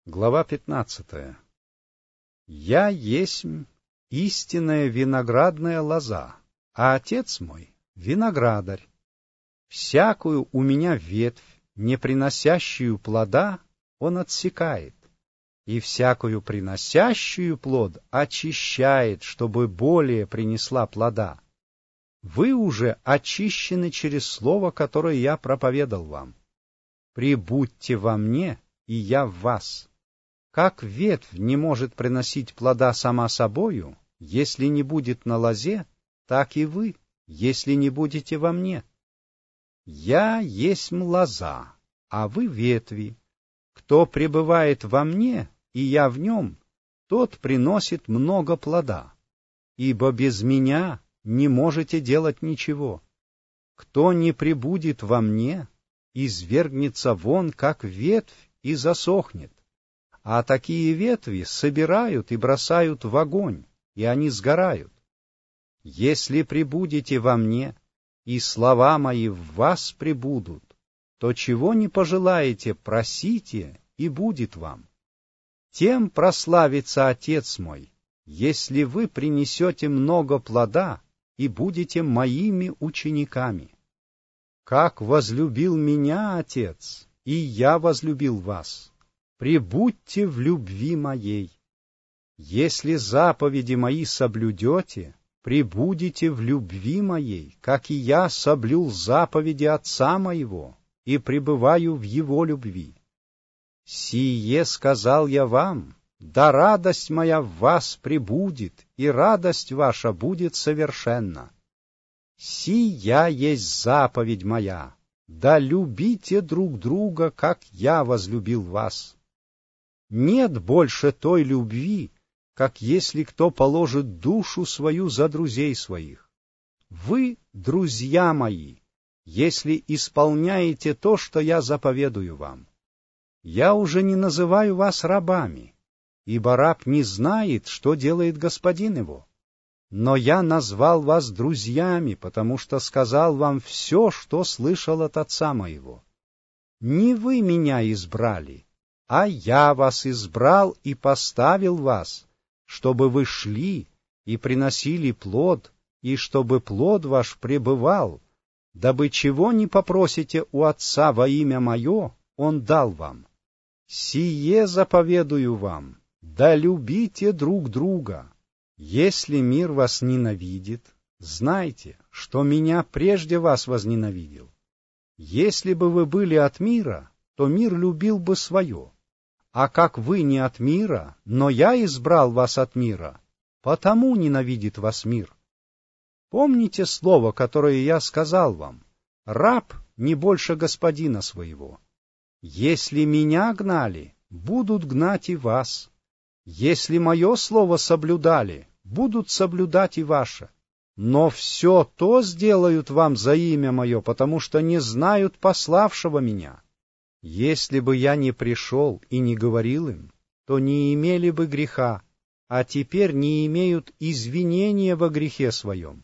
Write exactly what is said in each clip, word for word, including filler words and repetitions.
Глава пятнадцатая. «Я есмь истинная виноградная лоза, а отец мой — виноградарь. Всякую у меня ветвь, не приносящую плода, он отсекает, и всякую приносящую плод очищает, чтобы более принесла плода. Вы уже очищены через слово, которое я проповедал вам. Прибудьте во мне, и я в вас. Как ветвь не может приносить плода сама собою, если не будет на лозе, так и вы, если не будете во мне. Я есмь лоза, а вы ветви. Кто пребывает во мне, и я в нем, тот приносит много плода. Ибо без меня не можете делать ничего. Кто не пребудет во мне, извергнется вон, как ветвь, и засохнет. А такие ветви собирают и бросают в огонь, и они сгорают. Если пребудете во мне, и слова мои в вас пребудут, то чего не пожелаете, просите, и будет вам. Тем прославится Отец мой, если вы принесете много плода и будете моими учениками. Как возлюбил меня Отец, и я возлюбил вас. Пребудьте в любви моей. Если заповеди мои соблюдете, пребудете в любви моей, как и я соблюл заповеди Отца моего, и пребываю в его любви. Сие сказал я вам, да радость моя в вас пребудет, и радость ваша будет совершенна. Сия есть заповедь моя, да любите друг друга, как я возлюбил вас. Нет больше той любви, как если кто положит душу свою за друзей своих. Вы, друзья мои, если исполняете то, что я заповедую вам. Я уже не называю вас рабами, ибо раб не знает, что делает господин его. Но я назвал вас друзьями, потому что сказал вам все, что слышал от отца моего. Не вы меня избрали, а я вас избрал и поставил вас, чтобы вы шли и приносили плод, и чтобы плод ваш пребывал, дабы чего не попросите у Отца во имя мое, Он дал вам. Сие заповедую вам, да любите друг друга. Если мир вас ненавидит, знайте, что меня прежде вас возненавидел. Если бы вы были от мира, то мир любил бы свое. А как вы не от мира, но я избрал вас от мира, потому ненавидит вас мир. Помните слово, которое я сказал вам: раб не больше господина своего. Если меня гнали, будут гнать и вас. Если мое слово соблюдали, будут соблюдать и ваше. Но все то сделают вам за имя мое, потому что не знают пославшего меня. Если бы я не пришел и не говорил им, то не имели бы греха, а теперь не имеют извинения во грехе своем.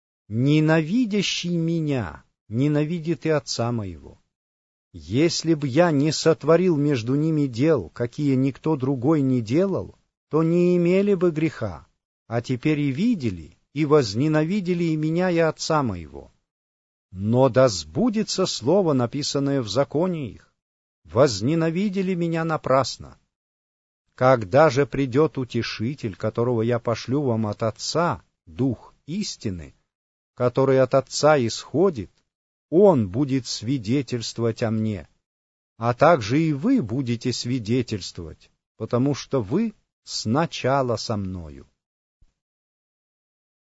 Ненавидящий меня ненавидит и Отца моего. Если б я не сотворил между ними дел, какие никто другой не делал, то не имели бы греха, а теперь и видели, и возненавидели и меня, и Отца моего. Но да сбудется слово, написанное в законе их: возненавидели меня напрасно. Когда же придет Утешитель, которого я пошлю вам от Отца, Дух истины, который от Отца исходит, Он будет свидетельствовать о мне, а также и вы будете свидетельствовать, потому что вы сначала со мною.